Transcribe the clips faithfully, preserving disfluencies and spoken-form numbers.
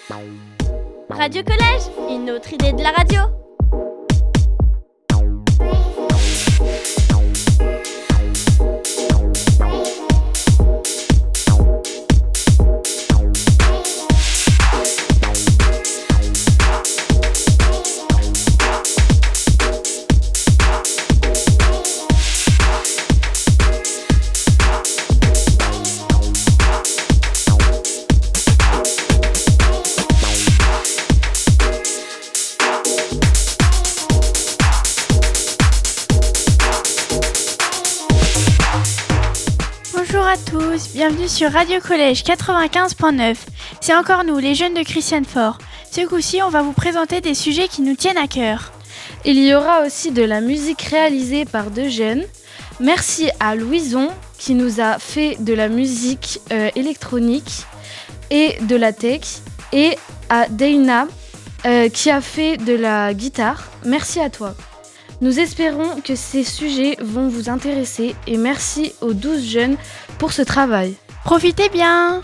Radio Collège, une autre idée de la radio. Bonjour à tous, bienvenue sur Radio Collège quatre-vingt-quinze neuf. C'est encore nous, les jeunes de Christiane Faure. Ce coup-ci, on va vous présenter des sujets qui nous tiennent à cœur. Il y aura aussi de la musique réalisée par deux jeunes. Merci à Louison qui nous a fait de la musique euh, électronique et de la tech. Et à Deina euh, qui a fait de la guitare. Merci à toi. Nous espérons que ces sujets vont vous intéresser et merci aux douze jeunes pour ce travail. Profitez bien!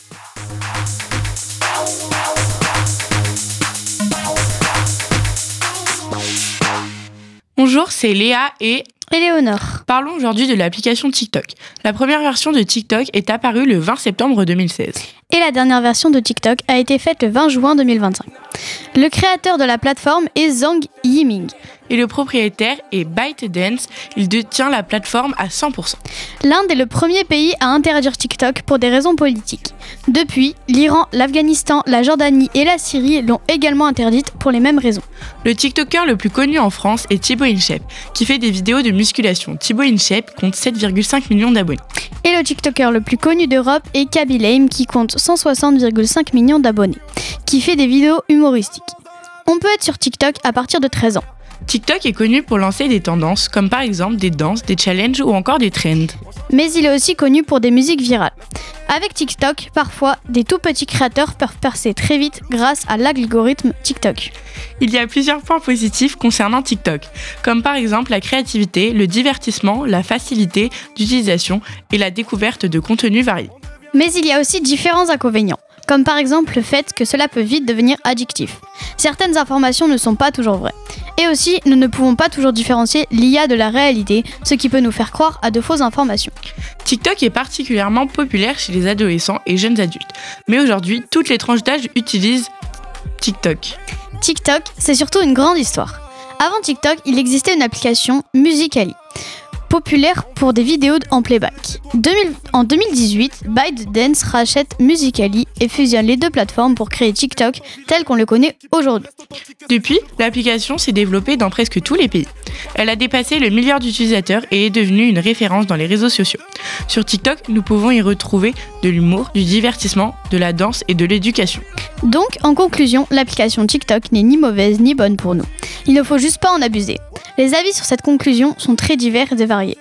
Bonjour, c'est Léa et Éléonore. Parlons aujourd'hui de l'application TikTok. La première version de TikTok est apparue le vingt septembre deux mille seize. Et la dernière version de TikTok a été faite le vingt juin deux mille vingt-cinq. Le créateur de la plateforme est Zhang Yiming. Et le propriétaire est ByteDance. Il détient la plateforme à cent pour cent. L'Inde est le premier pays à interdire TikTok pour des raisons politiques. Depuis, l'Iran, l'Afghanistan, la Jordanie et la Syrie l'ont également interdite pour les mêmes raisons. Le TikToker le plus connu en France est Thibaut InShape, qui fait des vidéos de musculation. Thibaut InShape compte sept virgule cinq millions d'abonnés. Et le TikToker le plus connu d'Europe est Kaby Lame, qui compte cent soixante virgule cinq millions d'abonnés, qui fait des vidéos humoristiques. On peut être sur TikTok à partir de treize ans. TikTok est connu pour lancer des tendances, comme par exemple des danses, des challenges ou encore des trends. Mais il est aussi connu pour des musiques virales. Avec TikTok, parfois, des tout petits créateurs peuvent percer très vite grâce à l'algorithme TikTok. Il y a plusieurs points positifs concernant TikTok, comme par exemple la créativité, le divertissement, la facilité d'utilisation et la découverte de contenus variés. Mais il y a aussi différents inconvénients, comme par exemple le fait que cela peut vite devenir addictif. Certaines informations ne sont pas toujours vraies. Et aussi, nous ne pouvons pas toujours différencier l'I A de la réalité, ce qui peut nous faire croire à de fausses informations. TikTok est particulièrement populaire chez les adolescents et jeunes adultes. Mais aujourd'hui, toutes les tranches d'âge utilisent TikTok. TikTok, c'est surtout une grande histoire. Avant TikTok, il existait une application Musical.ly, populaire pour des vidéos en playback. En deux mille dix-huit, ByteDance rachète Musical.ly et fusionne les deux plateformes pour créer TikTok tel qu'on le connaît aujourd'hui. Depuis, l'application s'est développée dans presque tous les pays. Elle a dépassé le milliard d'utilisateurs et est devenue une référence dans les réseaux sociaux. Sur TikTok, nous pouvons y retrouver de l'humour, du divertissement, de la danse et de l'éducation. Donc, en conclusion, l'application TikTok n'est ni mauvaise ni bonne pour nous. Il ne faut juste pas en abuser. Les avis sur cette conclusion sont très divers et variés.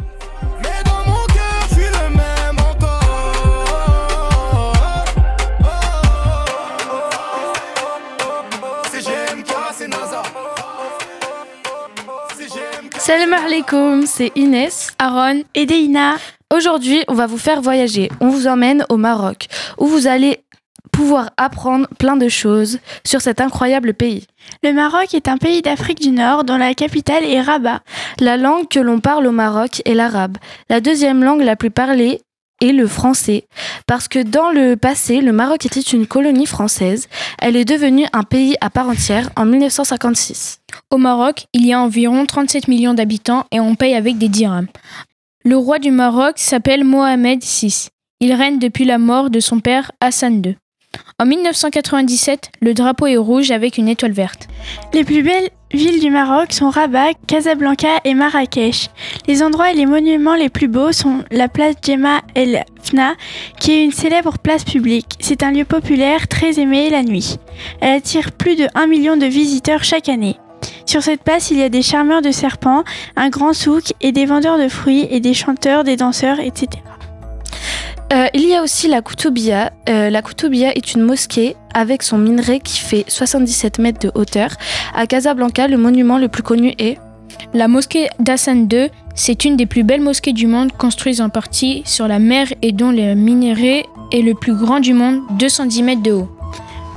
Salam alaikum, c'est Inès, Aaron et Deina. Aujourd'hui, on va vous faire voyager. On vous emmène au Maroc, où vous allez pouvoir apprendre plein de choses sur cet incroyable pays. Le Maroc est un pays d'Afrique du Nord dont la capitale est Rabat. La langue que l'on parle au Maroc est l'arabe. La deuxième langue la plus parlée est le français. Parce que dans le passé, le Maroc était une colonie française. Elle est devenue un pays à part entière en dix-neuf cent cinquante-six. Au Maroc, il y a environ trente-sept millions d'habitants et on paye avec des dirhams. Le roi du Maroc s'appelle Mohamed six. Il règne depuis la mort de son père Hassan deux. En dix-neuf cent quatre-vingt-dix-sept, le drapeau est rouge avec une étoile verte. Les plus belles villes du Maroc sont Rabat, Casablanca et Marrakech. Les endroits et les monuments les plus beaux sont la place Jemaa El Fna, qui est une célèbre place publique. C'est un lieu populaire très aimé la nuit. Elle attire plus de un million de visiteurs chaque année. Sur cette place, il y a des charmeurs de serpents, un grand souk et des vendeurs de fruits et des chanteurs, des danseurs, et cetera. Euh, il y a aussi la Koutoubia. Euh, la Koutoubia est une mosquée avec son minaret qui fait soixante-dix-sept mètres de hauteur. À Casablanca, le monument le plus connu est la mosquée d'Hassan deux. C'est une des plus belles mosquées du monde, construite en partie sur la mer et dont le minaret est le plus grand du monde, deux cent dix mètres de haut.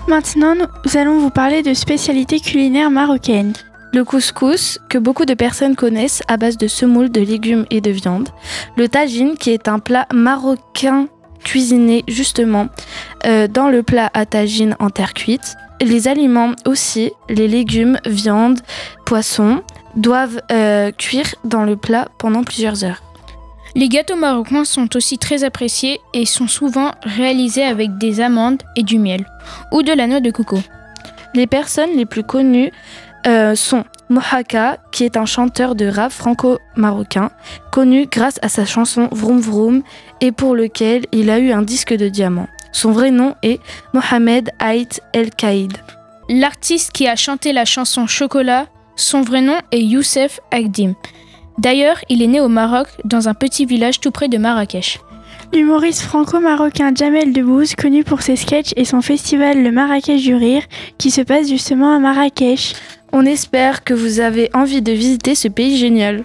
Maintenant, nous allons vous parler de spécialités culinaires marocaines. Le couscous, que beaucoup de personnes connaissent à base de semoule, de légumes et de viande. Le tagine, qui est un plat marocain cuisiné justement euh, dans le plat à tagine en terre cuite. Les aliments aussi, les légumes, viande, poissons, doivent euh, cuire dans le plat pendant plusieurs heures. Les gâteaux marocains sont aussi très appréciés et sont souvent réalisés avec des amandes et du miel, ou de la noix de coco. Les personnes les plus connues euh, sont Mohaka, qui est un chanteur de rap franco-marocain, connu grâce à sa chanson Vroom Vroom et pour lequel il a eu un disque de diamant. Son vrai nom est Mohamed Aït El Kaïd. L'artiste qui a chanté la chanson Chocolat, son vrai nom est Youssef Agdim. D'ailleurs, il est né au Maroc, dans un petit village tout près de Marrakech. L'humoriste franco-marocain Jamel Debbouze, connu pour ses sketchs et son festival Le Marrakech du Rire, qui se passe justement à Marrakech. On espère que vous avez envie de visiter ce pays génial.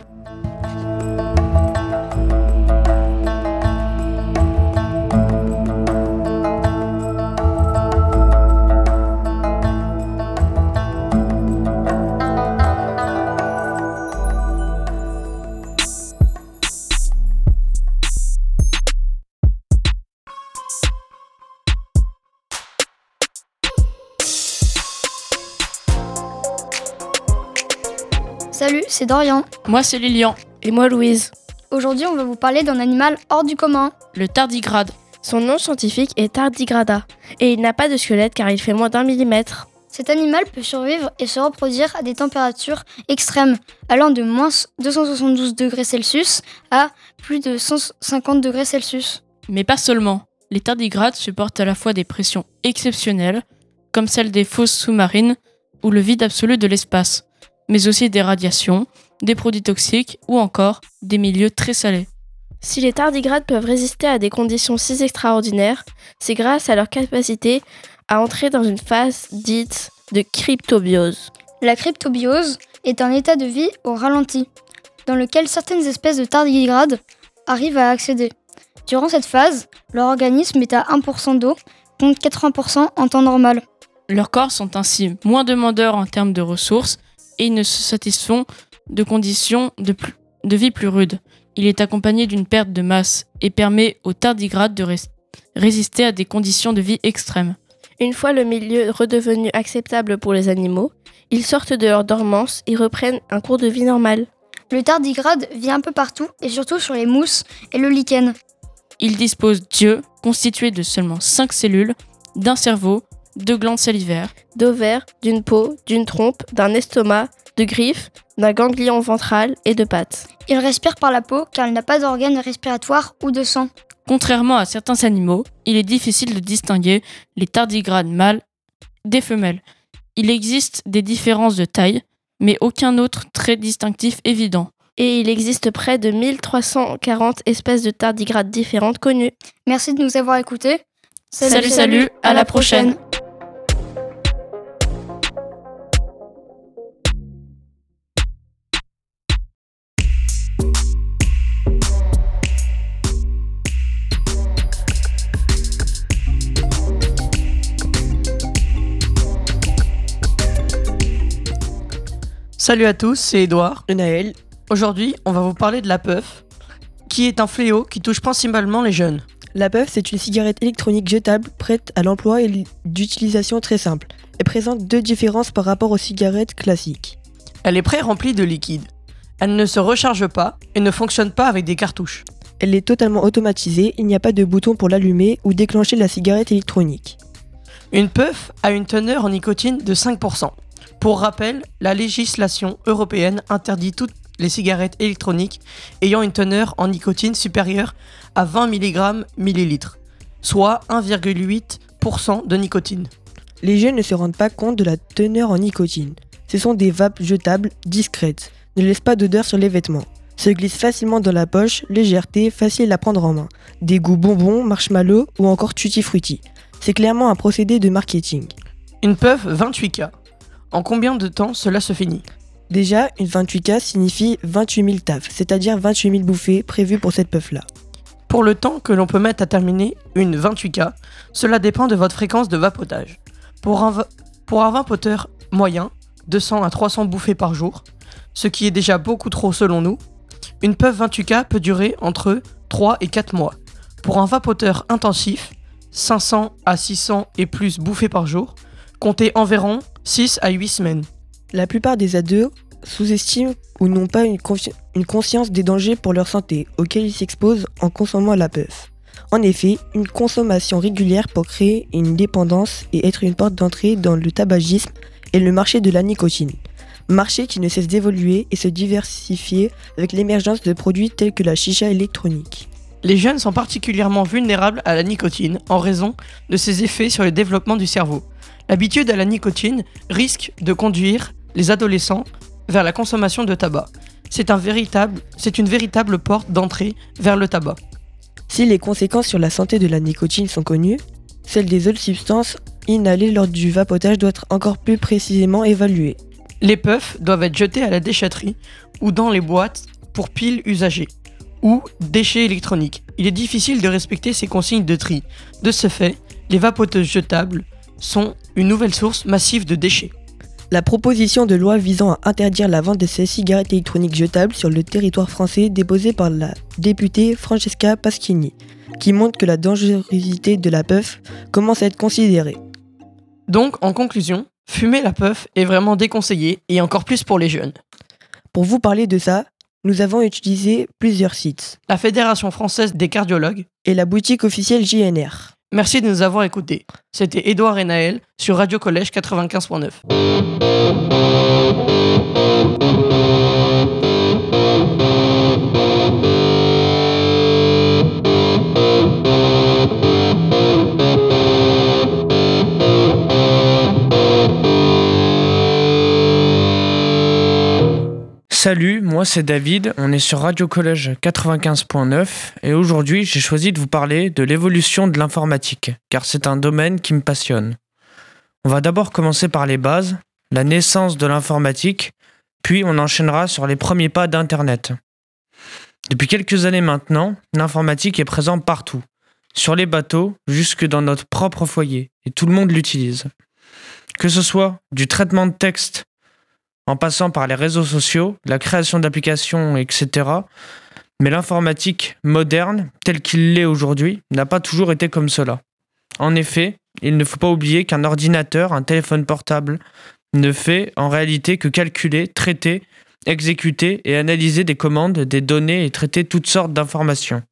Salut, c'est Dorian. Moi, c'est Lilian. Et moi, Louise. Aujourd'hui, on va vous parler d'un animal hors du commun. Le tardigrade. Son nom scientifique est Tardigrada et il n'a pas de squelette car il fait moins d'un millimètre. Cet animal peut survivre et se reproduire à des températures extrêmes, allant de moins deux cent soixante-douze degrés Celsius à plus de cent cinquante degrés Celsius. Mais pas seulement. Les tardigrades supportent à la fois des pressions exceptionnelles, comme celles des fosses sous-marines ou le vide absolu de l'espace, mais aussi des radiations, des produits toxiques ou encore des milieux très salés. Si les tardigrades peuvent résister à des conditions si extraordinaires, c'est grâce à leur capacité à entrer dans une phase dite de cryptobiose. La cryptobiose est un état de vie au ralenti, dans lequel certaines espèces de tardigrades arrivent à accéder. Durant cette phase, leur organisme est à un pour cent d'eau, contre quatre-vingts pour cent en temps normal. Leurs corps sont ainsi moins demandeurs en termes de ressources et ils ne se satisfont de conditions de, plus, de vie plus rudes. Il est accompagné d'une perte de masse et permet aux tardigrades de res- résister à des conditions de vie extrêmes. Une fois le milieu redevenu acceptable pour les animaux, ils sortent de leur dormance et reprennent un cours de vie normal. Le tardigrade vit un peu partout et surtout sur les mousses et le lichen. Il dispose d'yeux constitués de seulement cinq cellules, d'un cerveau, de glandes salivaires, d'ovaires, d'une peau, d'une trompe, d'un estomac, de griffes, d'un ganglion ventral et de pattes. Il respire par la peau car il n'a pas d'organes respiratoires ou de sang. Contrairement à certains animaux, il est difficile de distinguer les tardigrades mâles des femelles. Il existe des différences de taille, mais aucun autre trait distinctif évident. Et il existe près de mille trois cent quarante espèces de tardigrades différentes connues. Merci de nous avoir écoutés. Salut, salut, salut, à la prochaine. Salut à tous, c'est Edouard et Naël. Aujourd'hui, on va vous parler de la puff, qui est un fléau qui touche principalement les jeunes. La puff, c'est une cigarette électronique jetable prête à l'emploi et d'utilisation très simple. Elle présente deux différences par rapport aux cigarettes classiques. Elle est pré-remplie de liquide. Elle ne se recharge pas et ne fonctionne pas avec des cartouches. Elle est totalement automatisée, il n'y a pas de bouton pour l'allumer ou déclencher la cigarette électronique. Une puff a une teneur en nicotine de cinq pour cent. Pour rappel, la législation européenne interdit toutes les cigarettes électroniques ayant une teneur en nicotine supérieure à vingt milligrammes millilitres, soit un virgule huit pour cent de nicotine. Les jeunes ne se rendent pas compte de la teneur en nicotine. Ce sont des vapes jetables discrètes, ne laissent pas d'odeur sur les vêtements, se glissent facilement dans la poche, légèreté, facile à prendre en main. Des goûts bonbons, marshmallow ou encore tutti frutti. C'est clairement un procédé de marketing. Une puff vingt-huit K. En combien de temps cela se finit ? Déjà, une vingt-huit K signifie vingt-huit mille tafs, c'est-à-dire vingt-huit mille bouffées prévues pour cette puff-là. Pour le temps que l'on peut mettre à terminer une vingt-huit K, cela dépend de votre fréquence de vapotage. Pour un, va- pour un vapoteur moyen, deux cents à trois cents bouffées par jour, ce qui est déjà beaucoup trop selon nous, une puff vingt-huit K peut durer entre trois et quatre mois. Pour un vapoteur intensif, cinq cents à six cents et plus bouffées par jour, comptez environ six à huit semaines. La plupart des ados sous-estiment ou n'ont pas une, confi- une conscience des dangers pour leur santé auxquels ils s'exposent en consommant la puff. En effet, une consommation régulière peut créer une dépendance et être une porte d'entrée dans le tabagisme et le marché de la nicotine. Marché qui ne cesse d'évoluer et se diversifier avec l'émergence de produits tels que la chicha électronique. Les jeunes sont particulièrement vulnérables à la nicotine en raison de ses effets sur le développement du cerveau. L'habitude à la nicotine risque de conduire les adolescents vers la consommation de tabac. C'est, un véritable, c'est une véritable porte d'entrée vers le tabac. Si les conséquences sur la santé de la nicotine sont connues, celles des autres substances inhalées lors du vapotage doivent être encore plus précisément évaluées. Les puffs doivent être jetés à la déchetterie ou dans les boîtes pour piles usagées ou déchets électroniques. Il est difficile de respecter ces consignes de tri. De ce fait, les vapoteuses jetables sont une nouvelle source massive de déchets. La proposition de loi visant à interdire la vente de ces cigarettes électroniques jetables sur le territoire français déposée par la députée Francesca Paschini, qui montre que la dangerosité de la puff commence à être considérée. Donc, en conclusion, fumer la puff est vraiment déconseillé et encore plus pour les jeunes. Pour vous parler de ça, nous avons utilisé plusieurs sites. La Fédération française des cardiologues et la boutique officielle J N R. Merci de nous avoir écoutés. C'était Édouard et Naël sur Radio Collège quatre-vingt-quinze point neuf. Salut, moi c'est David, on est sur Radio Collège quatre-vingt-quinze point neuf et aujourd'hui j'ai choisi de vous parler de l'évolution de l'informatique, car c'est un domaine qui me passionne. On va d'abord commencer par les bases, la naissance de l'informatique, puis on enchaînera sur les premiers pas d'Internet. Depuis quelques années maintenant, l'informatique est présente partout, sur les bateaux, jusque dans notre propre foyer, et tout le monde l'utilise. Que ce soit du traitement de texte, en passant par les réseaux sociaux, la création d'applications, et cetera. Mais l'informatique moderne, telle qu'il l'est aujourd'hui, n'a pas toujours été comme cela. En effet, il ne faut pas oublier qu'un ordinateur, un téléphone portable, ne fait en réalité que calculer, traiter, exécuter et analyser des commandes, des données et traiter toutes sortes d'informations.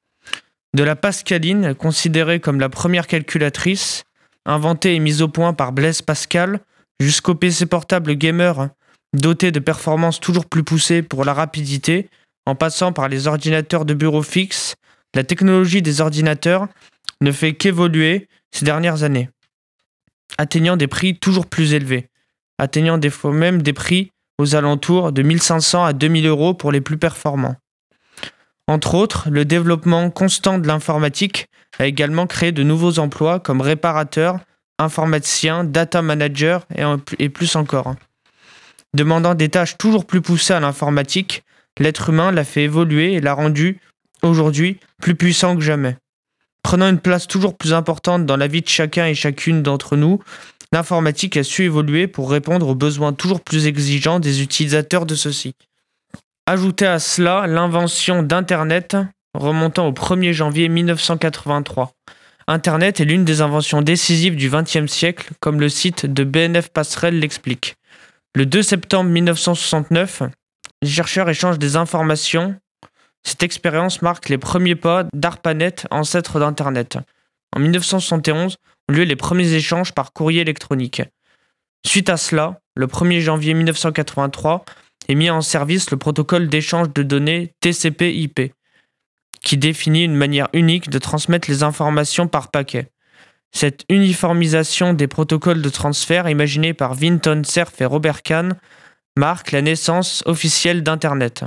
De la Pascaline, considérée comme la première calculatrice, inventée et mise au point par Blaise Pascal, jusqu'au P C portable gamer, doté de performances toujours plus poussées pour la rapidité, en passant par les ordinateurs de bureau fixe, la technologie des ordinateurs ne fait qu'évoluer ces dernières années, atteignant des prix toujours plus élevés, atteignant des fois même des prix aux alentours de mille cinq cents à deux mille euros pour les plus performants. Entre autres, le développement constant de l'informatique a également créé de nouveaux emplois comme réparateur, informaticien, data manager et, et plus encore. Demandant des tâches toujours plus poussées à l'informatique, l'être humain l'a fait évoluer et l'a rendu, aujourd'hui, plus puissant que jamais. Prenant une place toujours plus importante dans la vie de chacun et chacune d'entre nous, l'informatique a su évoluer pour répondre aux besoins toujours plus exigeants des utilisateurs de ceux-ci. Ajoutez à cela l'invention d'Internet, remontant au premier janvier mille neuf cent quatre-vingt-trois. Internet est l'une des inventions décisives du vingtième siècle, comme le site de B N F Passerelle l'explique. Le deux septembre mille neuf cent soixante-neuf, les chercheurs échangent des informations. Cette expérience marque les premiers pas d'ARPANET, ancêtre d'Internet. En mille neuf cent soixante et onze ont lieu les premiers échanges par courrier électronique. Suite à cela, le premier janvier mille neuf cent quatre-vingt-trois, est mis en service le protocole d'échange de données T C P I P, qui définit une manière unique de transmettre les informations par paquet. Cette uniformisation des protocoles de transfert, imaginée par Vinton Cerf et Robert Kahn, marque la naissance officielle d'Internet.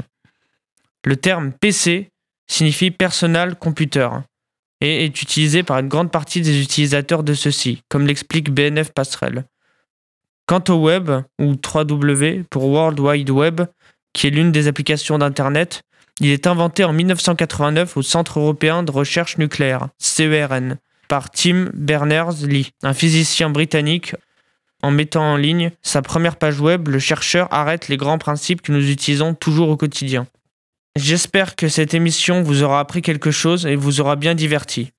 Le terme P C signifie Personal Computer et est utilisé par une grande partie des utilisateurs de ceux-ci, comme l'explique B N F Passerelle. Quant au web, ou trois W pour World Wide Web, qui est l'une des applications d'Internet, il est inventé en mille neuf cent quatre-vingt-neuf au Centre européen de recherche nucléaire, C E R N, par Tim Berners-Lee, un physicien britannique. En mettant en ligne sa première page web, le chercheur arrête les grands principes que nous utilisons toujours au quotidien. J'espère que cette émission vous aura appris quelque chose et vous aura bien diverti.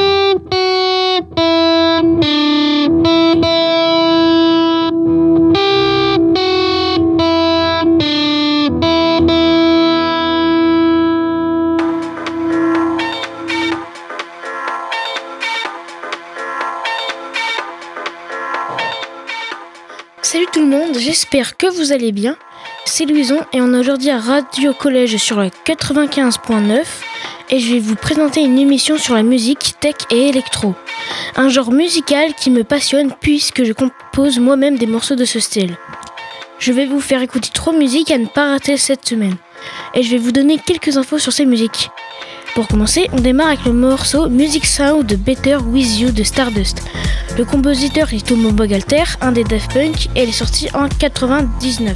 Salut tout le monde, j'espère que vous allez bien. C'est Louison et on est aujourd'hui à Radio Collège sur la quatre-vingt-quinze point neuf et je vais vous présenter une émission sur la musique, tech et électro. Un genre musical qui me passionne puisque je compose moi-même des morceaux de ce style. Je vais vous faire écouter trois musiques à ne pas rater cette semaine et je vais vous donner quelques infos sur ces musiques. Pour commencer, on démarre avec le morceau Music Sound de Better With You de Stardust. Le compositeur est Tomo Bagalter, un des Daft Punk, et elle est sortie en quatre-vingt-dix-neuf.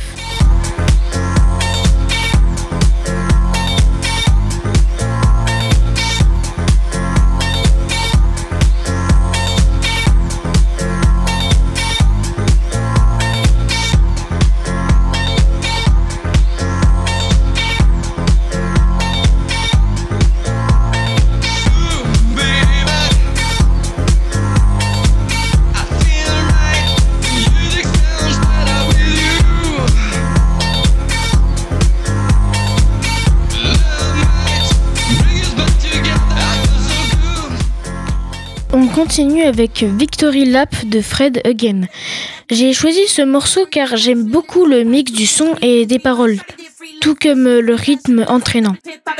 On continue avec Victory Lap de Fred Again. J'ai choisi ce morceau car j'aime beaucoup le mix du son et des paroles, tout comme le rythme entraînant.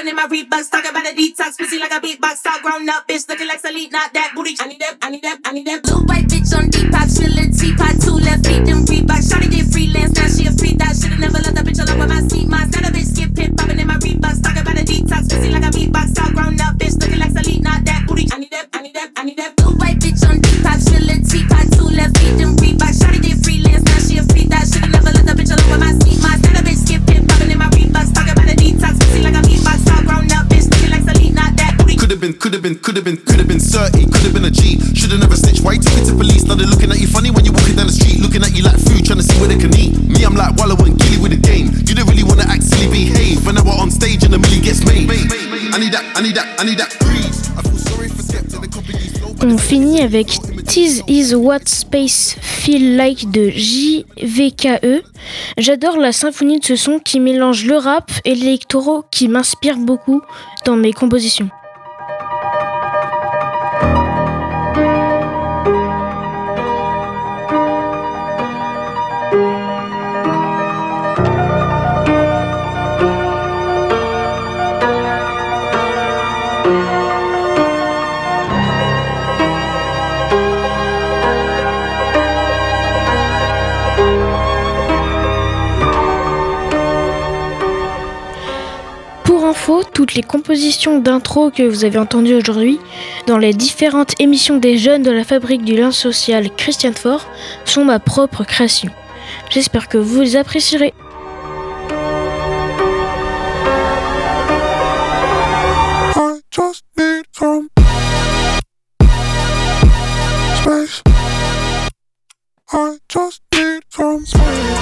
Could have been, could have been, could have been thirty, could have been a G. Should have never snitched. Why you took it to police? Now they're looking at you funny when you're walking down the street, looking at you like food, trying to see where they can eat. Me, I'm like Wallow and Gilly with the game. You don't really want to act silly, behave. When I was on stage and a million gets made. I need that, I need that, I need that breeze. I feel sorry for Skepta, the company's low. On finit avec This Is What Space Feel Like de J V K E. J'adore la symphonie de ce son qui mélange le rap et l'électro qui m'inspire beaucoup dans mes compositions. Toutes les compositions d'intro que vous avez entendues aujourd'hui dans les différentes émissions des jeunes de la fabrique du lien social Christian Faure sont ma propre création. J'espère que vous les apprécierez. I just need some space. I just need some space.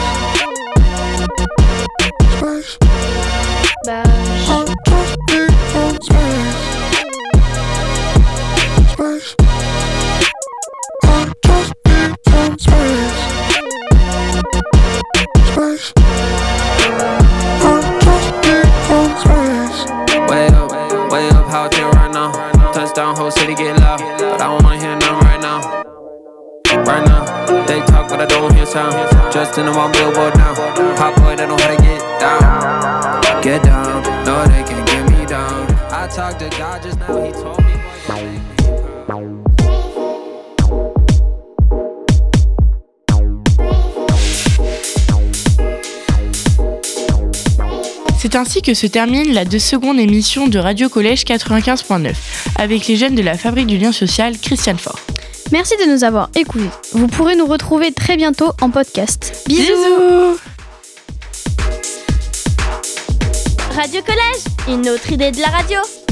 Space. Bah, I just need some space. Space. I just need some space. Space. I just need some space. Way up, way up, how I feel right now. Touchdown, whole city get loud, but I don't wanna hear none right now. Right now, they talk but I don't hear sound. Just in my billboard now. Pop boy, they know how to get down. Get down, no they can't get me down. I talked to God just now, he told me. C'est ainsi que se termine la deux secondes émission de Radio Collège quatre-vingt-quinze point neuf avec les jeunes de la fabrique du lien social Christian Faure. Merci de nous avoir écoutés. Vous pourrez nous retrouver très bientôt en podcast. Bisous, Bisous. Radio Collège, une autre idée de la radio.